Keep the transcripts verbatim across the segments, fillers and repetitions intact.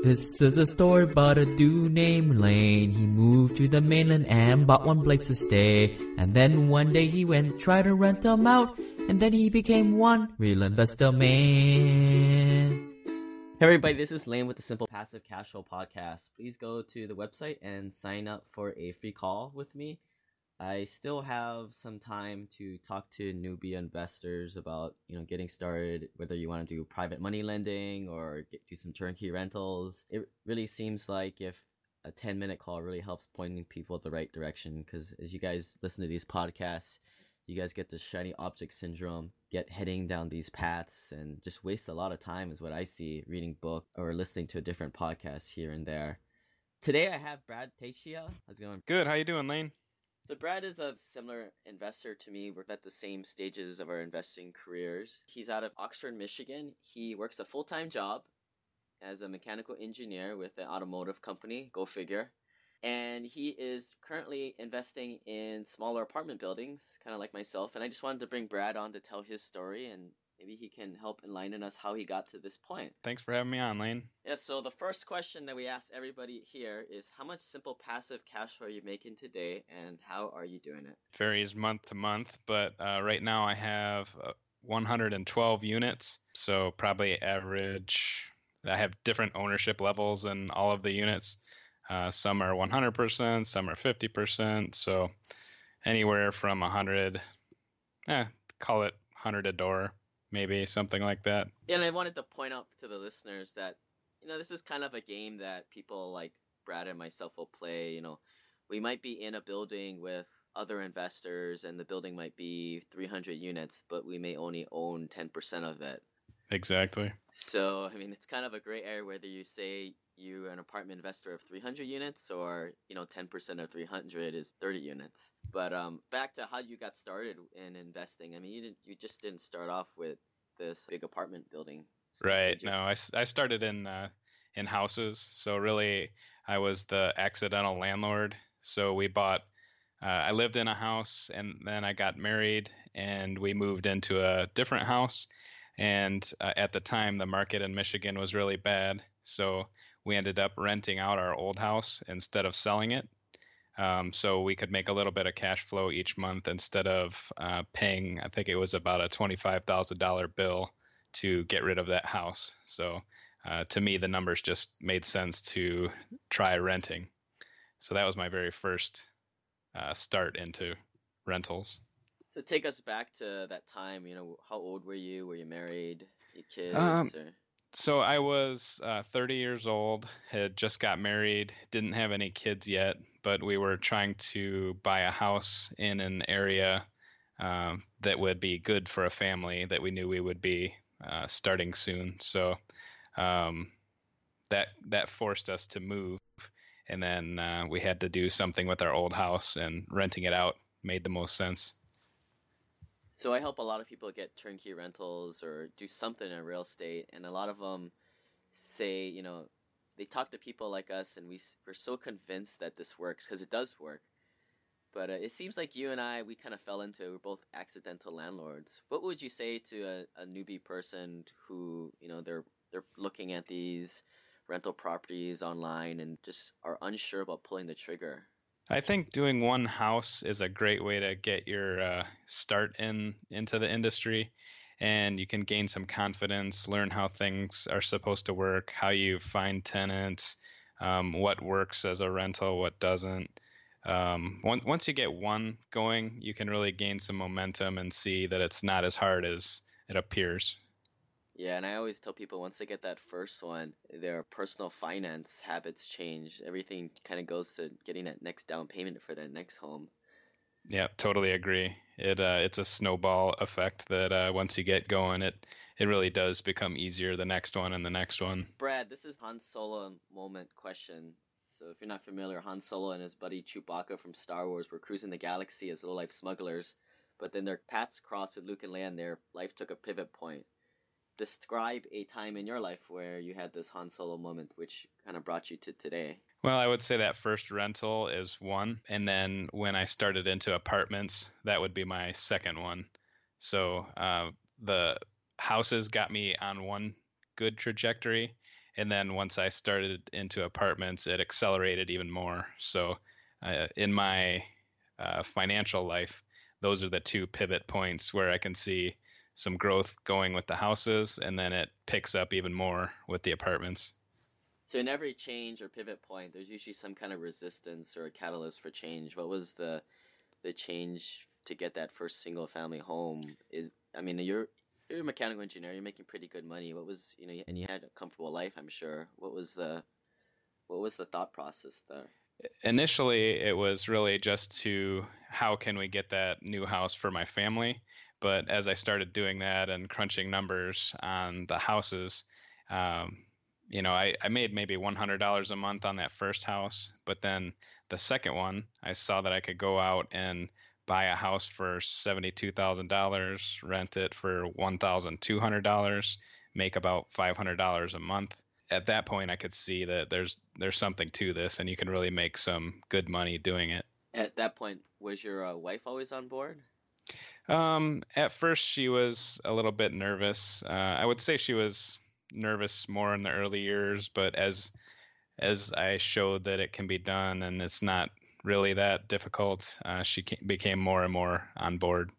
This is a story about a dude named Lane. He moved to the mainland and bought one place to stay. And then one day he went, tried to rent them out. And then he became one real investor man. Hey everybody, this is Lane with the Simple Passive Cash Flow Podcast. Please go to the website and sign up for a free call with me. I still have some time to talk to newbie investors about, you know, getting started, whether you want to do private money lending or get, do some turnkey rentals. It really seems like if a ten minute call really helps pointing people the right direction, because as you guys listen to these podcasts, you guys get the shiny object syndrome, get heading down these paths and just waste a lot of time is what I see reading book or listening to a different podcast here and there. Today I have Brad Teixeira. How's it going? Good. How you doing, Lane? So Brad is a similar investor to me. We're at the same stages of our investing careers. He's out of Oxford, Michigan. He works a full-time job as a mechanical engineer with an automotive company, go figure. And he is currently investing in smaller apartment buildings, kind of like myself. And I just wanted to bring Brad on to tell his story, and maybe he can help enlighten us how he got to this point. Thanks for having me on, Lane. Yeah, so the first question that we ask everybody here is how much simple passive cash flow are you making today, and how are you doing it? Varies month to month, but uh, right now I have uh, one hundred twelve units, so probably average. I have different ownership levels in all of the units. Uh, some are one hundred percent, some are fifty percent, so anywhere from one hundred, eh, call it one hundred a door. Maybe something like that. Yeah, and I wanted to point out to the listeners that, you know, this is kind of a game that people like Brad and myself will play. You know, we might be in a building with other investors and the building might be three hundred units, but we may only own ten percent of it. Exactly. So, I mean, it's kind of a gray area whether you say you're an apartment investor of three hundred units or, you know, ten percent of three hundred is thirty units. But um, back to how you got started in investing. I mean, you didn't, you just didn't start off with this big apartment building stuff, right. No, I, I started in uh, in houses. So really, I was the accidental landlord. So we bought, uh, I lived in a house and then I got married and we moved into a different house. And uh, at the time, the market in Michigan was really bad. So we ended up renting out our old house instead of selling it. Um, so we could make a little bit of cash flow each month instead of uh, paying, I think it was about a twenty-five thousand dollars bill to get rid of that house. So uh, to me, the numbers just made sense to try renting. So that was my very first uh, start into rentals. So take us back to that time. You know, how old were you? Were you married? Your kids? Um, or... So I was uh, thirty years old, had just got married, didn't have any kids yet, but we were trying to buy a house in an area um, that would be good for a family that we knew we would be uh, starting soon. So um, that that forced us to move, and then uh, we had to do something with our old house, and renting it out made the most sense. So I help a lot of people get turnkey rentals or do something in real estate, and a lot of them say, you know, they talk to people like us, and we, we're so convinced that this works, because it does work. But uh, it seems like you and I, we kind of fell into it. We're both accidental landlords. What would you say to a, a newbie person who, you know, they're they're looking at these rental properties online and just are unsure about pulling the trigger? I think doing one house is a great way to get your uh, start in into the industry, and you can gain some confidence, learn how things are supposed to work, how you find tenants, um, what works as a rental, what doesn't. Um, once once you get one going, you can really gain some momentum and see that it's not as hard as it appears. Yeah, and I always tell people once they get that first one, their personal finance habits change. Everything kind of goes to getting that next down payment for that next home. Yeah, totally agree. It uh, it's a snowball effect that uh, once you get going, it it really does become easier the next one and the next one. Brad, this is Han Solo moment question. So if you're not familiar, Han Solo and his buddy Chewbacca from Star Wars were cruising the galaxy as low-life smugglers, but then their paths crossed with Luke and Leia and their life took a pivot point. Describe a time in your life where you had this Han Solo moment, which kind of brought you to today. Well, I would say that first rental is one. And then when I started into apartments, that would be my second one. So uh, the houses got me on one good trajectory. And then once I started into apartments, it accelerated even more. So uh, in my uh, financial life, those are the two pivot points where I can see some growth going with the houses, and then it picks up even more with the apartments. So in every change or pivot point, there's usually some kind of resistance or a catalyst for change. What was the the change to get that first single family home? Is I mean, you're you're a mechanical engineer. You're making pretty good money. What was you know, and you had a comfortable life, I'm sure. What was the what was the thought process there? Initially, it was really just to how can we get that new house for my family. But as I started doing that and crunching numbers on the houses, um, you know, I, I made maybe one hundred dollars a month on that first house. But then the second one, I saw that I could go out and buy a house for seventy-two thousand dollars, rent it for one thousand two hundred dollars, make about five hundred dollars a month. At that point, I could see that there's there's something to this, and you can really make some good money doing it. At that point, was your uh, wife always on board? Um, at first, she was a little bit nervous. Uh, I would say she was nervous more in the early years, but as as I showed that it can be done and it's not really that difficult, uh, she became more and more on board.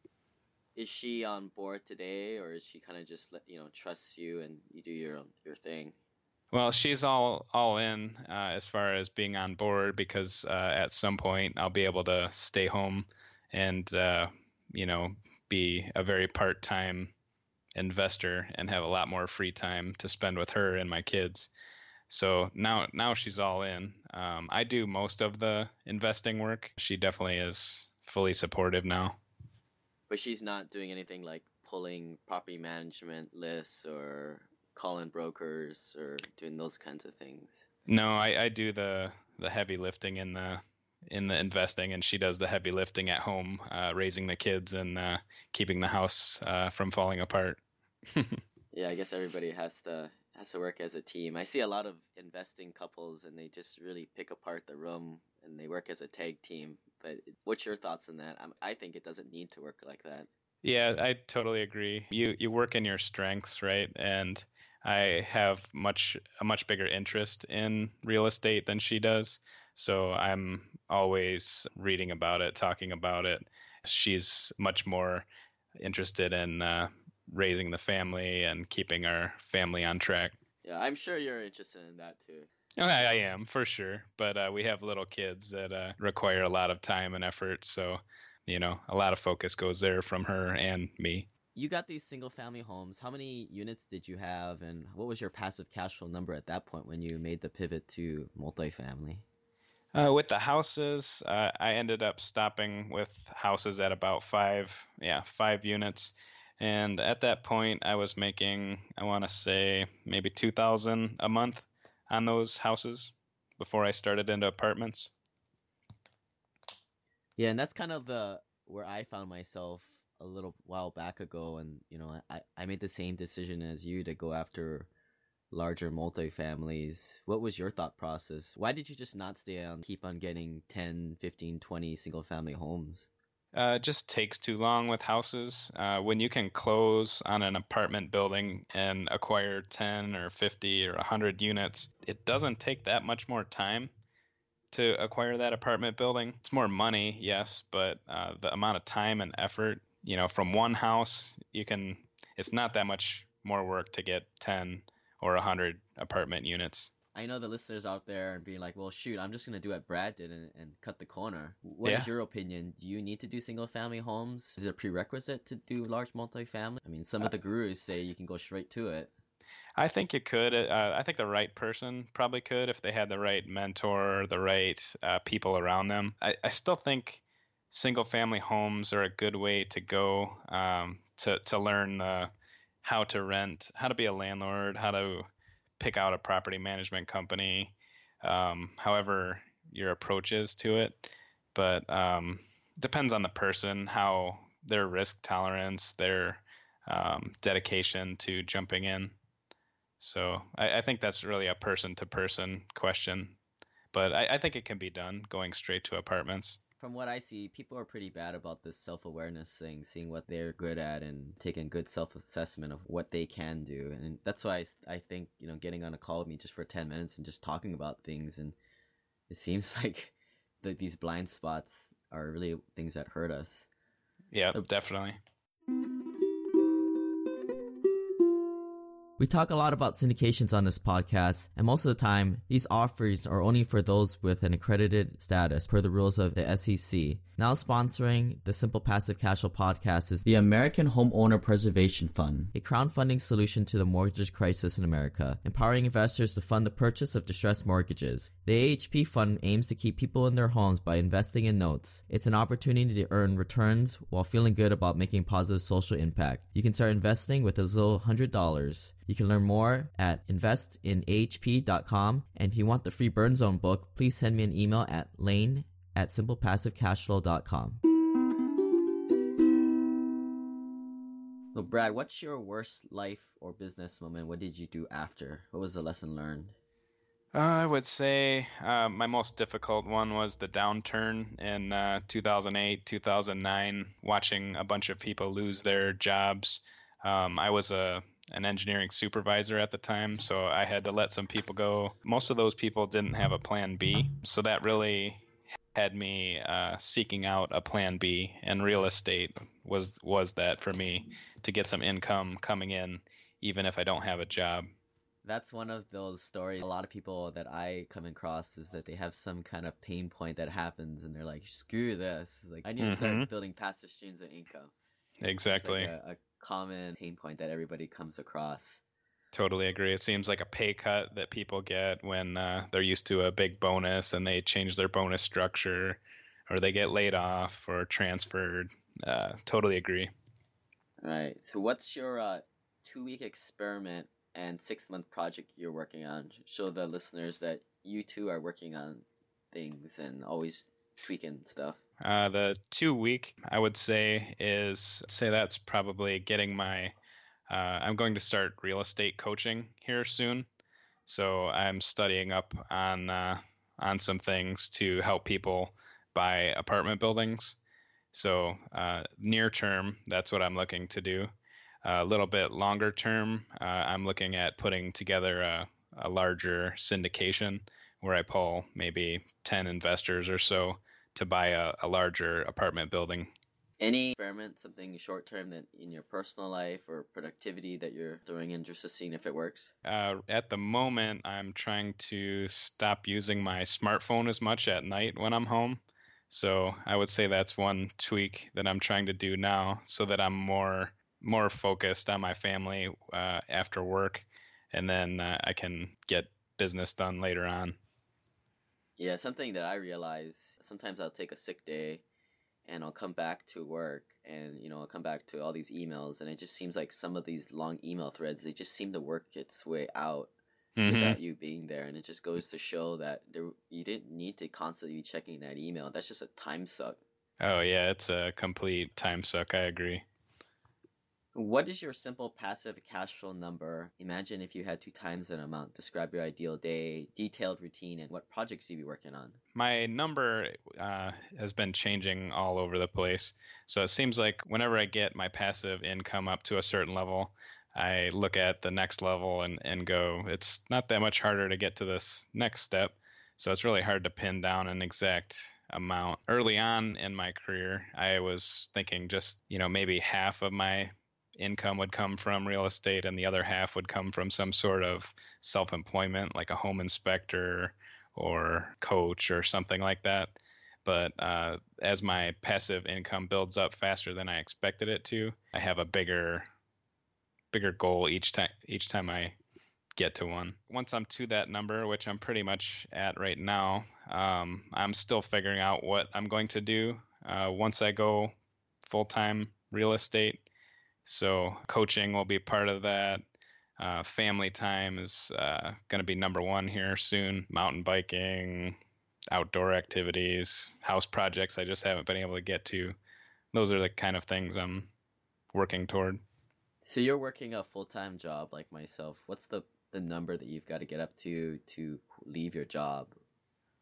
Is she on board today, or is she kind of just you know trusts you and you do your your thing? Well, she's all all in uh, as far as being on board because uh, at some point I'll be able to stay home and uh, you know be a very part-time investor and have a lot more free time to spend with her and my kids. So now now she's all in. Um, I do most of the investing work. She definitely is fully supportive now. But she's not doing anything like pulling property management lists or calling brokers or doing those kinds of things. No, I, I do the the heavy lifting in the in the investing, and she does the heavy lifting at home, uh, raising the kids and uh, keeping the house uh, from falling apart. Yeah, I guess everybody has to has to work as a team. I see a lot of investing couples, and they just really pick apart the room and they work as a tag team. But what's your thoughts on that? I'm, I think it doesn't need to work like that. Yeah, I totally agree. You you work in your strengths, right? And I have much a much bigger interest in real estate than she does. So I'm always reading about it, talking about it. She's much more interested in uh, raising the family and keeping our family on track. Yeah, I'm sure you're interested in that too. I, I am for sure, but uh, we have little kids that uh, require a lot of time and effort. So, you know, a lot of focus goes there from her and me. You got these single family homes. How many units did you have, and what was your passive cash flow number at that point when you made the pivot to multifamily? Uh, with the houses, uh, I ended up stopping with houses at about five, yeah, five units. And at that point, I was making, I want to say, maybe two thousand a month on those houses before I started into apartments. Yeah, and that's kind of the where I found myself a little while back ago, and you know, I, I made the same decision as you to go after larger multifamilies. What was your thought process? Why did you just not stay on, keep on getting ten, fifteen, twenty single family homes? Uh, it just takes too long with houses. Uh, when you can close on an apartment building and acquire ten or fifty or one hundred units, it doesn't take that much more time to acquire that apartment building. It's more money, yes, but uh, the amount of time and effort, you know, from one house, you can, it's not that much more work to get ten or one hundred apartment units. I know the listeners out there and being like, well, shoot, I'm just going to do what Brad did and, and cut the corner. What Yeah. is your opinion? Do you need to do single family homes? Is it a prerequisite to do large multifamily? I mean, some of the gurus say you can go straight to it. I think you could. Uh, I think the right person probably could if they had the right mentor, the right uh, people around them. I, I still think single family homes are a good way to go um, to, to learn uh, how to rent, how to be a landlord, how to pick out a property management company, um, however your approach is to it. But um, depends on the person, how their risk tolerance, their um, dedication to jumping in. So I, I think that's really a person to person question, but I, I think it can be done going straight to apartments. From what I see, people are pretty bad about this self-awareness thing, seeing what they're good at and taking good self-assessment of what they can do. And that's why I, I think, you know, getting on a call with me just for ten minutes and just talking about things. And it seems like the, these blind spots are really things that hurt us. Yeah, definitely. We talk a lot about syndications on this podcast, and most of the time, these offers are only for those with an accredited status per the rules of the S E C. Now sponsoring the Simple Passive Cash Flow podcast is the American Homeowner Preservation Fund, a crowdfunding solution to the mortgage crisis in America, empowering investors to fund the purchase of distressed mortgages. The A H P Fund aims to keep people in their homes by investing in notes. It's an opportunity to earn returns while feeling good about making positive social impact. You can start investing with as little as one hundred dollars. You can learn more at invest in A H P dot com, and if you want the free Burn Zone book, please send me an email at lane at simple passive cash flow dot com. So Brad, what's your worst life or business moment? What did you do after? What was the lesson learned? Uh, I would say uh, my most difficult one was the downturn in uh, two thousand eight, two thousand nine, watching a bunch of people lose their jobs. Um, I was a an engineering supervisor at the time, so I had to let some people go. Most of those people didn't have a plan B, so that really had me uh, seeking out a plan B, and real estate was was that for me, to get some income coming in even if I don't have a job. That's one of those stories. A lot of people that I come across is that they have some kind of pain point that happens and they're like, screw this. Like, I need to Mm-hmm. start building passive streams of income. Exactly. It's like a, a common pain point that everybody comes across. Totally agree. It seems like a pay cut that people get when uh, they're used to a big bonus and they change their bonus structure, or they get laid off or transferred. Uh, totally agree. All right. So what's your uh, two-week experiment and six-month project you're working on? Show the listeners that you two are working on things and always tweaking stuff. Uh, the two week, I would say, is say that's probably getting my. Uh, I'm going to start real estate coaching here soon, so I'm studying up on uh, on some things to help people buy apartment buildings. So uh, near term, that's what I'm looking to do. A little bit longer term, uh, I'm looking at putting together a, a larger syndication where I pull maybe ten investors or so to buy a, a larger apartment building. Any experiment, something short term that in your personal life or productivity that you're throwing in just to seeing if it works? Uh, at the moment, I'm trying to stop using my smartphone as much at night when I'm home. So I would say that's one tweak that I'm trying to do now, so that I'm more more focused on my family uh, after work, and then uh, I can get business done later on. Yeah, something that I realize, sometimes I'll take a sick day and I'll come back to work and, you know, I'll come back to all these emails, and it just seems like some of these long email threads, they just seem to work its way out Mm-hmm. without you being there. And it just goes to show that there, you didn't need to constantly be checking that email. That's just a time suck. Oh, yeah, it's a complete time suck. I agree. What is your simple passive cash flow number? Imagine if you had two times that amount. Describe your ideal day, detailed routine, and what projects you'd be working on. My number uh, has been changing all over the place. So it seems like whenever I get my passive income up to a certain level, I look at the next level and, and go, it's not that much harder to get to this next step. So it's really hard to pin down an exact amount. Early on in my career, I was thinking just, you know, maybe half of my income would come from real estate and the other half would come from some sort of self-employment, like a home inspector or coach or something like that. But uh, as my passive income builds up faster than I expected it to, I have a bigger bigger goal each time each time I get to one. Once I'm to that number, which I'm pretty much at right now, um, I'm still figuring out what I'm going to do uh, once I go full-time real estate. So coaching will be part of that. Uh, family time is uh, going to be number one here soon. Mountain biking, outdoor activities, house projects I just haven't been able to get to. Those are the kind of things I'm working toward. So you're working a full-time job like myself. What's the, the number that you've got to get up to to leave your job?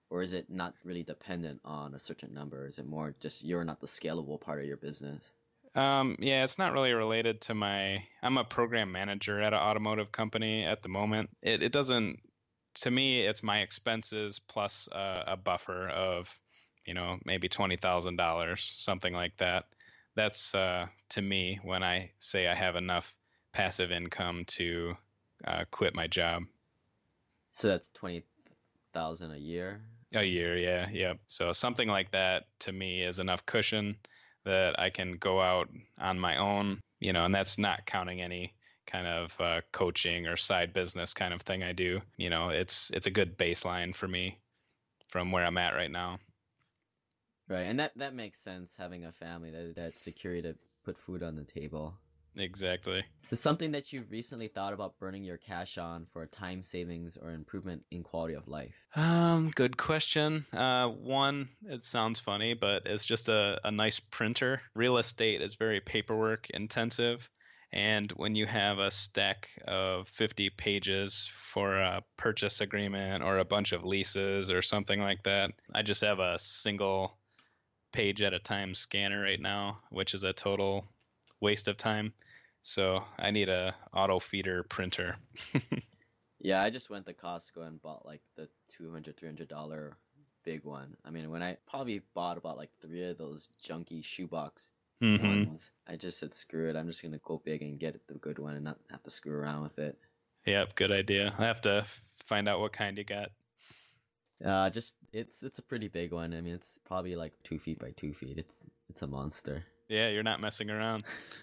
or is it not really dependent on a certain number? Is it more just you're not the scalable part of your business? Um, yeah, it's not really related to my. I'm a program manager at an automotive company at the moment. It it doesn't. To me, it's my expenses plus a, a buffer of, you know, maybe twenty thousand dollars, something like that. That's uh, to me when I say I have enough passive income to uh, quit my job. So that's twenty thousand a year. A year, yeah, yeah. So something like that to me is enough cushion that I can go out on my own, you know, and that's not counting any kind of uh, coaching or side business kind of thing I do. You know, it's it's a good baseline for me from where I'm at right now. Right, and that that makes sense. Having a family, that that security to put food on the table. Exactly. So something that you've recently thought about burning your cash on for time savings or improvement in quality of life? Um, good question. Uh, one, it sounds funny, but it's just a, a nice printer. Real estate is very paperwork intensive. And when you have a stack of fifty pages for a purchase agreement or a bunch of leases or something like that, I just have a single page at a time scanner right now, which is a total waste of time. So I need a auto feeder printer. Yeah, I just went to Costco and bought like the two hundred, three hundred dollar big one. I mean, when I probably bought about like three of those junky shoebox Mm-hmm. ones, I just said screw it. I'm just gonna go big and get the good one and not have to screw around with it. Yep, good idea. I have to find out what kind you got. Uh, just it's it's a pretty big one. I mean, it's probably like two feet by two feet. It's it's a monster. Yeah, you're not messing around.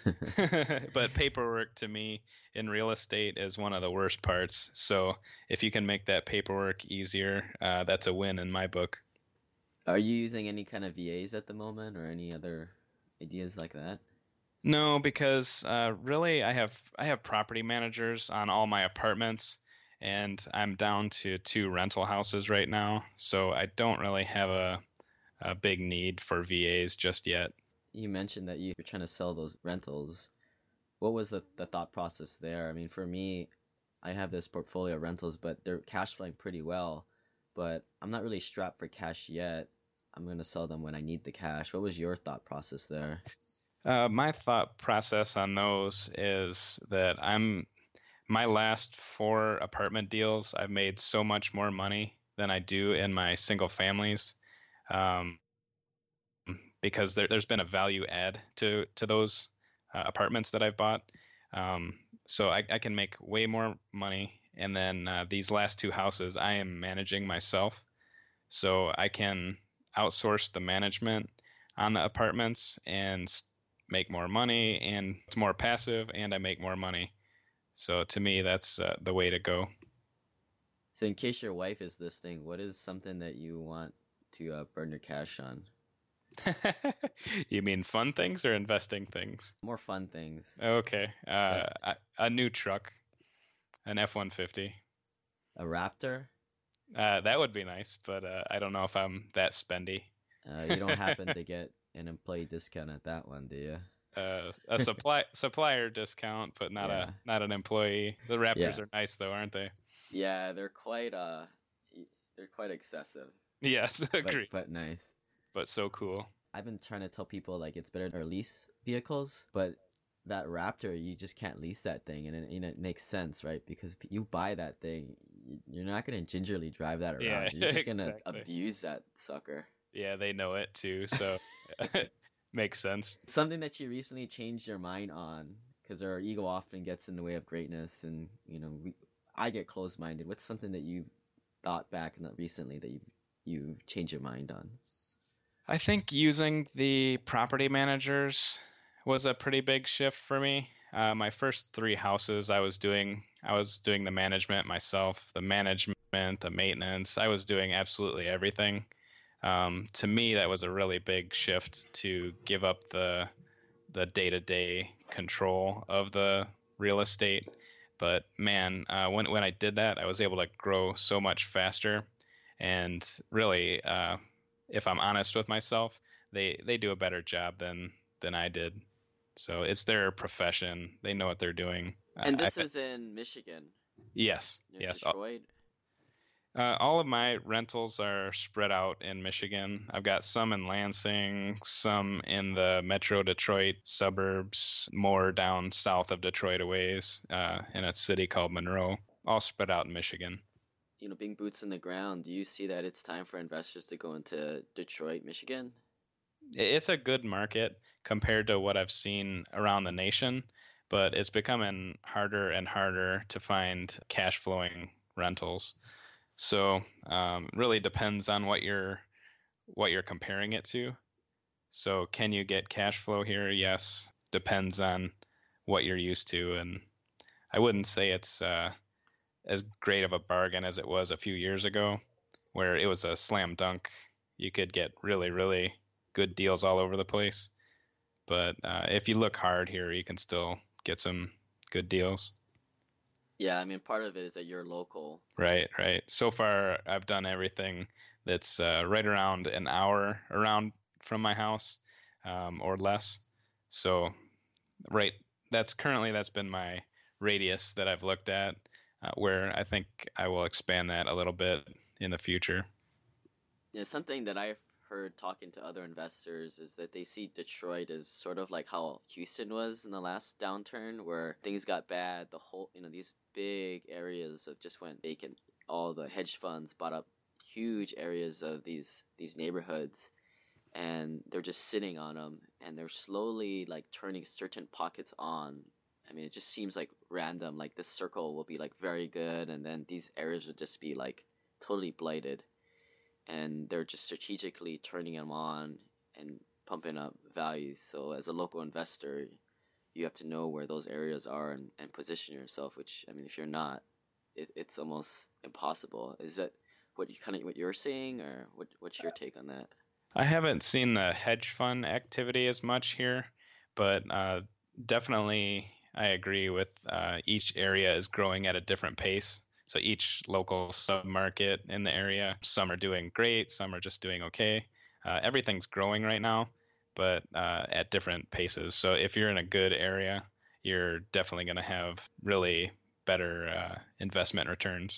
But paperwork to me in real estate is one of the worst parts. So if you can make that paperwork easier, uh, that's a win in my book. Are you using any kind of V As at the moment, or any other ideas like that? No, because uh, really I have I have property managers on all my apartments, and I'm down to two rental houses right now. So I don't really have a a big need for V As just yet. You mentioned that you- you're trying to sell those rentals. What was the, the thought process there? I mean, for me, I have this portfolio of rentals, but they're cash flowing pretty well. But I'm not really strapped for cash yet. I'm going to sell them when I need the cash. What was your thought process there? Uh, my thought process on those is that I'm my last four apartment deals, I've made so much more money than I do in my single families, um, because there, there's been a value add to to those uh, apartments that I've bought. Um, so I, I can make way more money. And then uh, these last two houses, I am managing myself, so I can outsource the management on the apartments and make more money, and it's more passive, and I make more money. So to me, that's uh, the way to go. So, in case your wife is listening, what is something that you want to uh, burn your cash on? You mean fun things or investing things? More fun things. Okay. Uh, a, a new truck, an F one fifty. A Raptor? Uh, that would be nice, but uh, I don't know if I'm that spendy. Uh, you don't happen to get an employee discount at that one, do you? Uh, a supply supplier discount, but not Yeah. a not an employee. The Raptors Yeah. are nice though, aren't they? Yeah, they're quite uh, y- they're quite excessive, Yes, but agree. but nice. But so cool. I've been trying to tell people like it's better to lease vehicles, but that Raptor, you just can't lease that thing, and it, you know, it makes sense, right? Because you buy that thing, y- you're not gonna gingerly drive that around. Yeah, You're just gonna exactly. abuse that sucker. Yeah, they know it too, so makes sense. Something that you recently changed your mind on, because our ego often gets in the way of greatness, and you know, we, I get closed-minded. What's something that you thought back not recently that you you've changed your mind on? I think using the property managers was a pretty big shift for me. Uh, my first three houses, I was doing I was doing the management myself, the management, the maintenance. I was doing absolutely everything. Um, to me, that was a really big shift to give up the the day-to-day control of the real estate. But man, uh, when when I did that, I was able to grow so much faster. And really, uh, if I'm honest with myself, they they do a better job than than I did. So it's their profession; they know what they're doing. And I- this I- is in Michigan, yes, near yes, uh, Detroit. Uh, all of my rentals are spread out in Michigan. I've got some in Lansing, some in the Metro Detroit suburbs, more down south of Detroit a ways, uh, in a city called Monroe, all spread out in Michigan. You know, being boots in the ground, do you see that it's time for investors to go into Detroit, Michigan? It's a good market compared to what I've seen around the nation, but it's becoming harder and harder to find cash flowing rentals. So um, really depends on what you're what you're comparing it to. So can you get cash flow here? Yes. Depends on what you're used to, and I wouldn't say it's uh, as great of a bargain as it was a few years ago, where it was a slam dunk. You could get really, really good deals all over the place. But uh, if you look hard here, you can still get some good deals. Yeah, I mean, part of it is that you're local. Right, right. So far, I've done everything that's uh, right around an hour around from my house, um, or less. So, right, that's currently that's been my radius that I've looked at, uh, where I think I will expand that a little bit in the future. Yeah, something that I've heard talking to other investors is that they see Detroit as sort of like how Houston was in the last downturn, where things got bad. The whole, you know, these big areas of just went vacant. All the hedge funds bought up huge areas of these these neighborhoods, and they're just sitting on them, and they're slowly like turning certain pockets on. I mean, it just seems like random. Like this circle will be like very good, and then these areas would just be like totally blighted, and they're just strategically turning them on and pumping up values. So as a local investor, you have to know where those areas are and, and position yourself. Which, I mean, if you're not, it, it's almost impossible. Is that what you kind of what you're seeing, or what? What's your take on that? I haven't seen the hedge fund activity as much here, but uh, definitely I agree with uh, each area is growing at a different pace. So each local submarket in the area, some are doing great, some are just doing okay. Uh, everything's growing right now, but uh, at different paces. So if you're in a good area, you're definitely going to have really better uh, investment returns.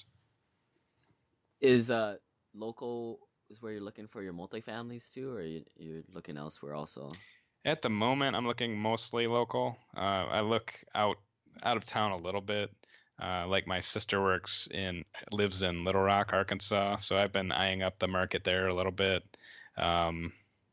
Is uh local is where you're looking for your multifamilies too, or you, you're looking elsewhere also? At the moment, I'm looking mostly local. Uh, I look out out of town a little bit. Uh, like my sister works in lives in Little Rock, Arkansas, so I've been eyeing up the market there a little bit. Um,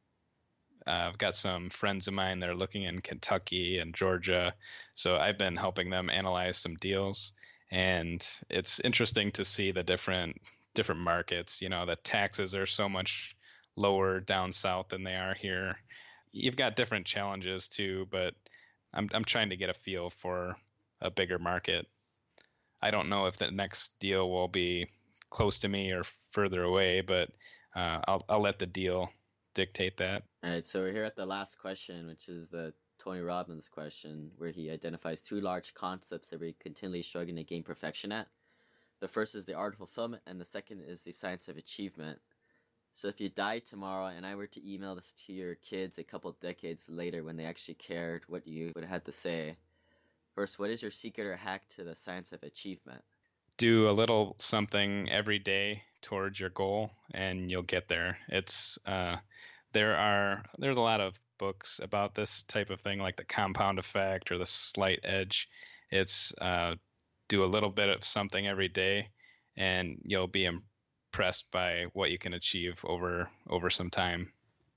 I've got some friends of mine that are looking in Kentucky and Georgia, so I've been helping them analyze some deals. And it's interesting to see the different different markets. You know, the taxes are so much lower down south than they are here. You've got different challenges too, but I'm I'm trying to get a feel for a bigger market. I don't know if the next deal will be close to me or further away, but uh, I'll I'll let the deal dictate that. All right, so we're here at the last question, which is the Tony Robbins question, where he identifies two large concepts that we're continually struggling to gain perfection at. The first is the art of fulfillment, and the second is the science of achievement. So if you died tomorrow and I were to email this to your kids a couple decades later when they actually cared what you would have had to say, first, what is your secret or hack to the science of achievement? Do a little something every day towards your goal, and you'll get there. It's uh, there are there's a lot of books about this type of thing, like the compound effect or the slight edge. It's uh, do a little bit of something every day, and you'll be impressed by what you can achieve over over some time.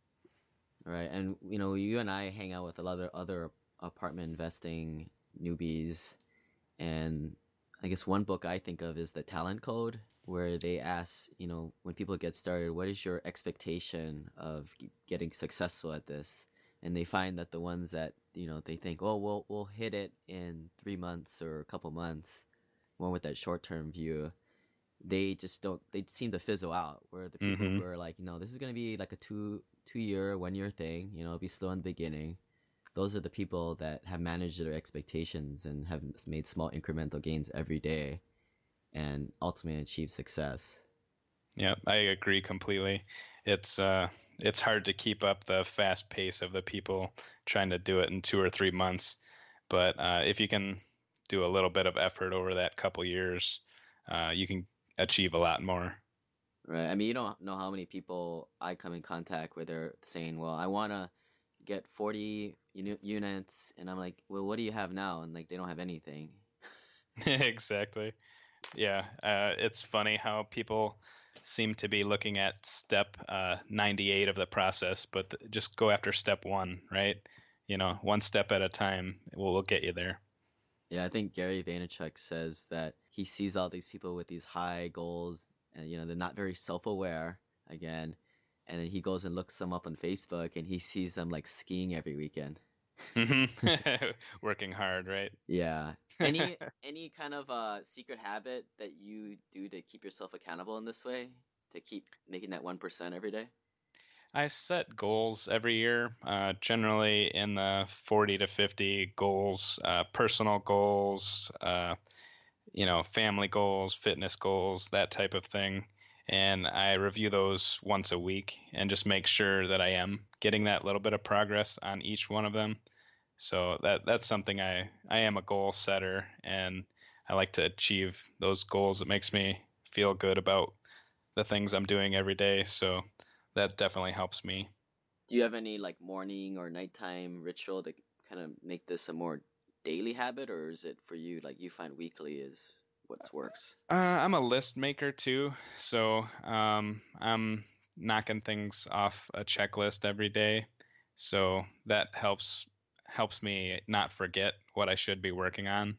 Right, and you know, you and I hang out with a lot of other apartment investing newbies, and I guess one book I think of is The Talent Code, where they ask, you know, when people get started, what is your expectation of g- getting successful at this? And they find that the ones that, you know, they think, oh, we'll we'll hit it in three months or a couple months, more with that short term view, they just don't. They seem to fizzle out. Where the people Mm-hmm. who are like, you know, this is gonna be like a two two year, one year thing. You know, it'll be slow in the beginning. Those are the people that have managed their expectations and have made small incremental gains every day, and ultimately achieve success. Yeah, I agree completely. It's uh, it's hard to keep up the fast pace of the people trying to do it in two or three months. But uh, if you can do a little bit of effort over that couple years, uh, you can achieve a lot more. Right. I mean, you don't know how many people I come in contact where they're saying, "Well, I want to get forty uni- units," and I'm like, "Well, what do you have now?" And like, they don't have anything. Exactly. Yeah. Uh, it's funny how people seem to be looking at step uh, ninety-eight of the process, but th- just go after step one, right? You know, one step at a time will will get you there. Yeah, I think Gary Vaynerchuk says that he sees all these people with these high goals, and you know they're not very self-aware again, and then he goes and looks them up on Facebook, and he sees them like skiing every weekend. hmm Working hard, right? Yeah. Any any kind of uh secret habit that you do to keep yourself accountable in this way, to keep making that one percent every day? I set goals every year, uh, generally in the forty to fifty goals, uh, personal goals, uh, you know, family goals, fitness goals, that type of thing. And I review those once a week and just make sure that I am getting that little bit of progress on each one of them. So that that's something I I am a goal setter, and I like to achieve those goals. It makes me feel good about the things I'm doing every day. So that definitely helps me. Do you have any like morning or nighttime ritual to kind of make this a more daily habit, or is it for you like you find weekly is what's works? Uh, I'm a list maker too, so um, I'm knocking things off a checklist every day. So that helps helps me not forget what I should be working on.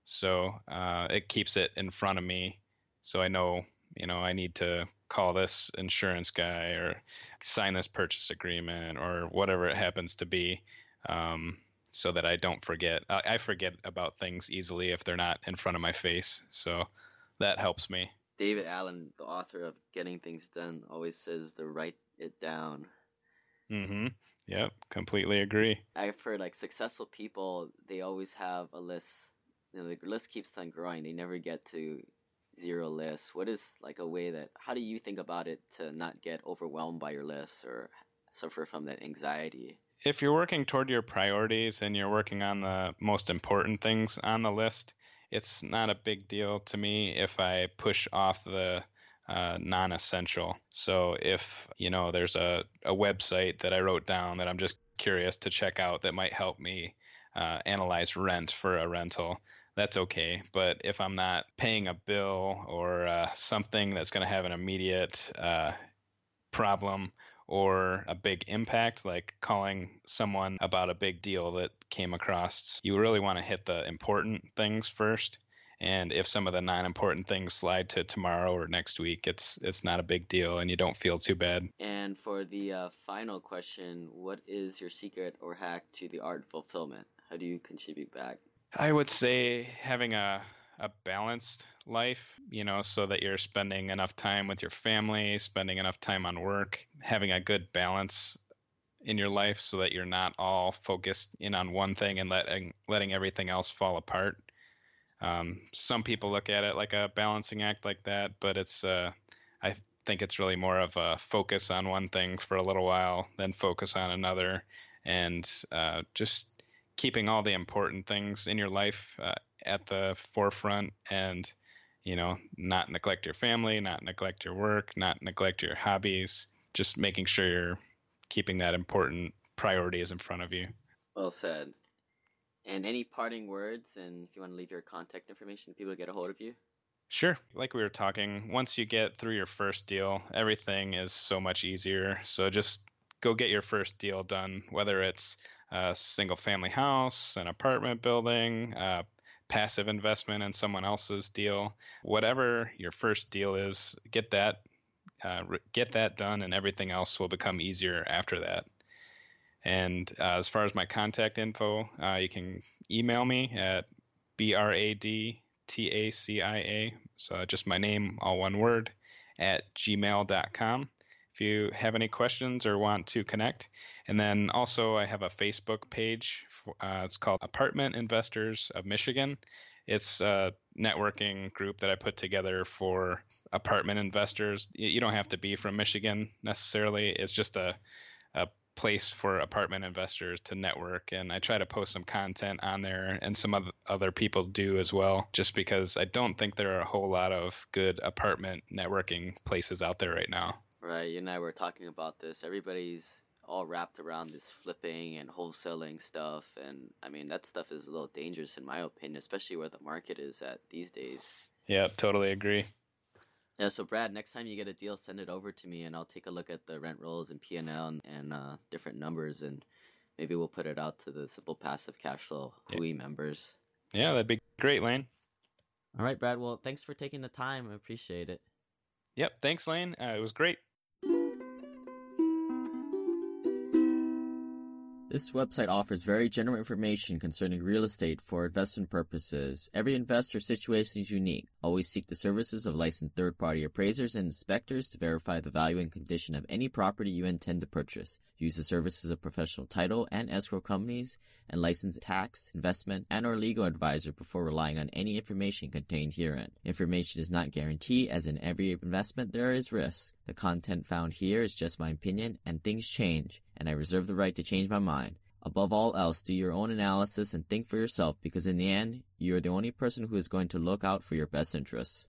So uh, it keeps it in front of me, so I know, you know, I need to call this insurance guy or sign this purchase agreement or whatever it happens to be. Um, so that I don't forget. I, I forget about things easily if they're not in front of my face. So that helps me. David Allen, the author of Getting Things Done, always says to write it down. Mm-hmm. Yep, completely agree. I've heard like successful people, they always have a list. You know, the list keeps on growing. They never get to zero lists. What is like a way that, how do you think about it to not get overwhelmed by your list or suffer from that anxiety? If you're working toward your priorities and you're working on the most important things on the list, it's not a big deal to me if I push off the uh, non-essential. So if, you know, there's a, a website that I wrote down that I'm just curious to check out that might help me uh, analyze rent for a rental, that's okay. But if I'm not paying a bill or uh, something that's going to have an immediate uh, problem or a big impact, like calling someone about a big deal that came across, you really want to hit the important things first. And if some of the non-important things slide to tomorrow or next week, it's it's not a big deal, and you don't feel too bad. And for the uh, final question, what is your secret or hack to the art of fulfillment? How do you contribute back? I would say having a a balanced life, you know, so that you're spending enough time with your family, spending enough time on work, having a good balance in your life so that you're not all focused in on one thing and letting letting everything else fall apart. Um, some people look at it like a balancing act like that, but it's uh, I think it's really more of a focus on one thing for a little while, then focus on another, and uh, just keeping all the important things in your life uh, at the forefront, and you know, not neglect your family, not neglect your work, not neglect your hobbies. Just making sure you're keeping that important priorities in front of you. Well said. And any parting words, and if you want to leave your contact information, people get a hold of you. Sure. Like we were talking, once you get through your first deal, everything is so much easier. So just go get your first deal done, whether it's a single family house, an apartment building, a passive investment in someone else's deal, whatever your first deal is, get that uh, get that done, and everything else will become easier after that. And uh, as far as my contact info, uh, you can email me at bradtacia, so just my name, all one word, at gmail dot com if you have any questions or want to connect. And then also I have a Facebook page. For, uh, it's called Apartment Investors of Michigan. It's a networking group that I put together for apartment investors. You don't have to be from Michigan necessarily. It's just a, a place for apartment investors to network, and I try to post some content on there, and some other people do as well, just because I don't think there are a whole lot of good apartment networking places out there right now. Right, you and I were talking about this. Everybody's all wrapped around this flipping and wholesaling stuff, and I mean that stuff is a little dangerous in my opinion, especially where the market is at these days. Yeah, totally agree. Yeah, so Brad, next time you get a deal, send it over to me, and I'll take a look at the rent rolls and P and L and, and uh, different numbers, and maybe we'll put it out to the Simple Passive Cash Flow H U I members. Yeah, that'd be great, Lane. All right, Brad. Well, thanks for taking the time. I appreciate it. Yep, thanks, Lane. Uh, it was great. This website offers very general information concerning real estate for investment purposes. Every investor situation is unique. Always seek the services of licensed third-party appraisers and inspectors to verify the value and condition of any property you intend to purchase. Use the services of professional title and escrow companies and licensed tax, investment, and or legal advisor before relying on any information contained herein. Information is not guaranteed, as in every investment there is risk. The content found here is just my opinion, and things change, and I reserve the right to change my mind. Above all else, do your own analysis and think for yourself, because in the end, you are the only person who is going to look out for your best interests.